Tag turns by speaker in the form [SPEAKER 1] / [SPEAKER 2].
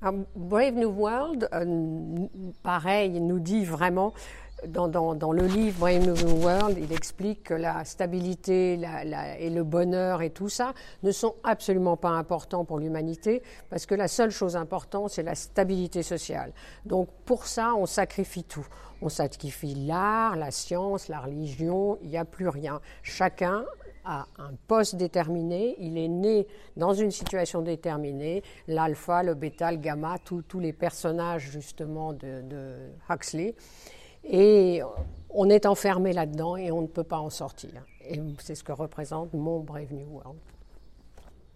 [SPEAKER 1] Brave New World, pareil, nous dit vraiment, dans le livre Brave New World, il explique que la stabilité et le bonheur et tout ça ne sont absolument pas importants pour l'humanité, parce que la seule chose importante, c'est la stabilité sociale. Donc pour ça, on sacrifie tout. On sacrifie l'art, la science, la religion, il n'y a plus rien. Chacun a un poste déterminé, il est né dans une situation déterminée, l'alpha, le bêta, le gamma, tous les personnages justement de Huxley. Et on est enfermé là-dedans et on ne peut pas en sortir. Et c'est ce que représente mon Brave New World.